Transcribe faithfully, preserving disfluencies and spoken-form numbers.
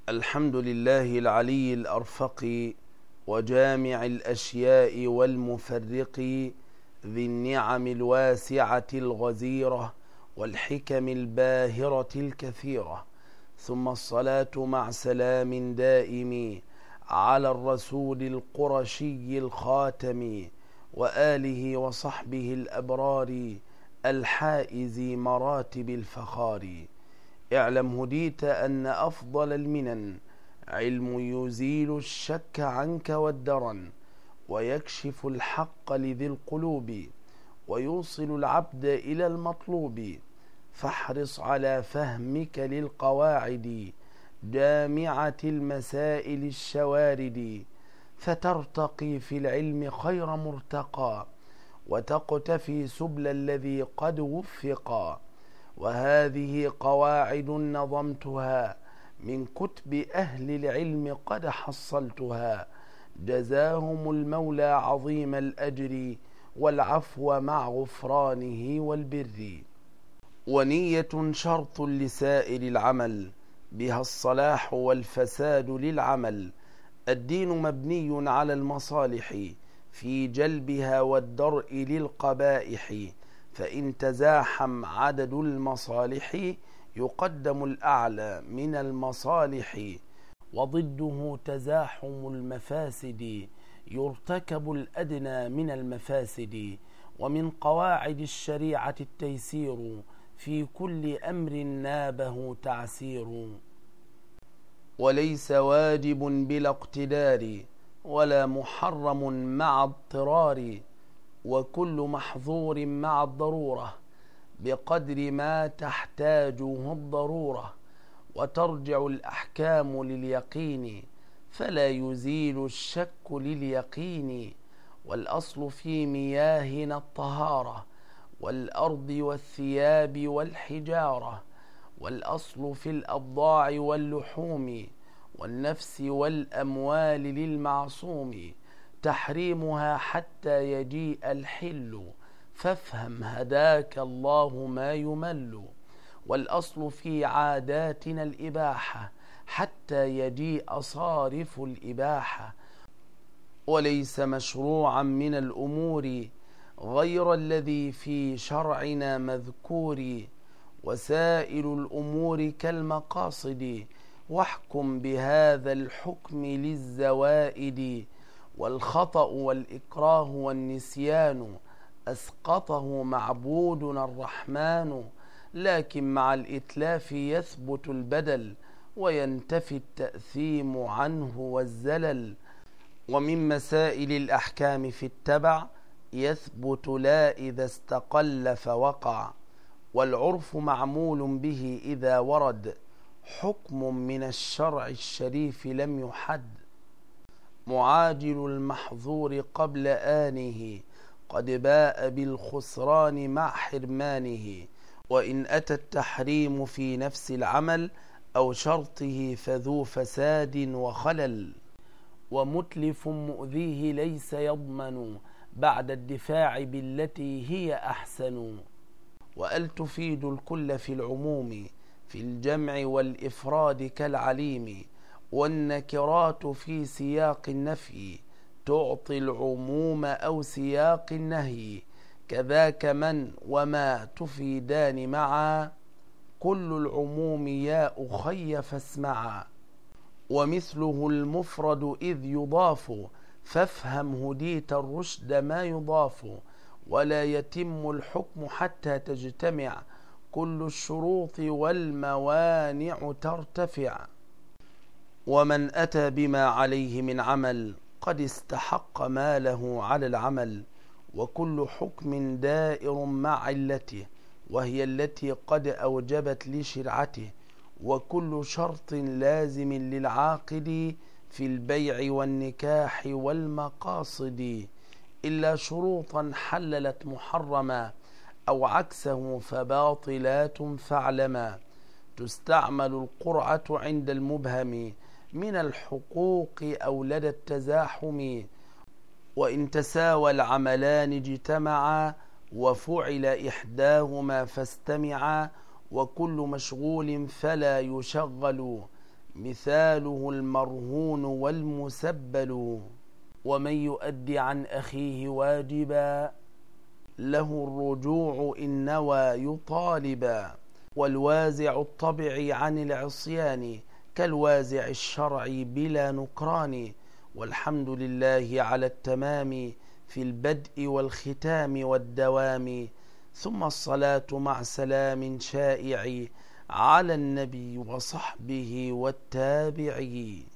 الحمد لله العلي الأرفق وجامع الأشياء والمفرق ذي النعم الواسعة الغزيرة والحكم الباهرة الكثيرة، ثم الصلاة مع سلام دائم على الرسول القرشي الخاتم وآله وصحبه الأبرار الحائز مراتب الفخار. اعلم هديت أن أفضل المنن علم يزيل الشك عنك والدرن، ويكشف الحق لذي القلوب، ويوصل العبد إلى المطلوب. فاحرص على فهمك للقواعد جامعة المسائل الشوارد، فترتقي في العلم خير مرتقى، وتقتفي سبل الذي قد وفقا. وهذه قواعد نظمتها من كتب أهل العلم قد حصلتها، جزاهم المولى عظيم الأجر والعفو مع غفرانه والبر. ونية شرط لسائر العمل، بها الصلاح والفساد للعمل. الدين مبني على المصالح في جلبها والدرء للقبائح، فإن تزاحم عدد المصالح يقدم الأعلى من المصالح، وضده تزاحم المفاسد يرتكب الأدنى من المفاسد. ومن قواعد الشريعة التيسير في كل أمر نابه تعسير، وليس واجب بلا اقتدار ولا محرم مع اضطرار، وكل محظور مع الضرورة بقدر ما تحتاجه الضرورة. وترجع الأحكام لليقين فلا يزيل الشك لليقين، والأصل في مياهنا الطهارة والأرض والثياب والحجارة، والأصل في الأبضاع واللحوم والنفس والأموال للمعصوم، تحريمها حتى يجيء الحل، فافهم هداك الله ما يمل. والأصل في عاداتنا الإباحة حتى يجيء صارف الإباحة، وليس مشروعا من الأمور غير الذي في شرعنا مذكور. وسائل الأمور كالمقاصد، واحكم بهذا الحكم للزوائد. والخطأ والإكراه والنسيان أسقطه معبودنا الرحمن، لكن مع الإتلاف يثبت البدل وينتفي التأثيم عنه والزلل. ومن مسائل الأحكام في التبع يثبت لا إذا استقل فوقع، والعرف معمول به إذا ورد حكم من الشرع الشريف لم يحد. معاجل المحظور قبل آنه قد باء بالخسران مع حرمانه، وإن أتى التحريم في نفس العمل أو شرطه فذو فساد وخلل. ومتلف مؤذيه ليس يضمن بعد الدفاع بالتي هي أحسن. وأل تفيد الكل في العموم في الجمع والإفراد كالعليم، والنكرات في سياق النفي تعطي العموم أو سياق النهي، كذاك من وما تفيدان معا، كل العموم يا أخي فاسمعا. ومثله المفرد إذ يضاف، فافهم هديت الرشد ما يضاف. ولا يتم الحكم حتى تجتمع كل الشروط والموانع ترتفع. ومن أتى بما عليه من عمل قد استحق ما له على العمل، وكل حكم دائر مع علته وهي التي قد أوجبت لشرعته، وكل شرط لازم للعاقد في البيع والنكاح والمقاصد، إلا شروطا حللت محرما أو عكسه فباطلات فاعلما. تستعمل القرعة عند المبهم من الحقوق أو لدى التزاحم، وإن تساوى العملان اجتمعا وفعل إحداهما فاستمعا، وكل مشغول فلا يشغل مثاله المرهون والمسبل. ومن يؤد عن أخيه واجبا له الرجوع إن نوى يطالبا. والوازع الطبع عن العصيان كالوازع الشرعي بلا نكران. والحمد لله على التمام في البدء والختام والدوام. ثم الصلاة مع سلام شائع على النبي وصحبه والتابعين.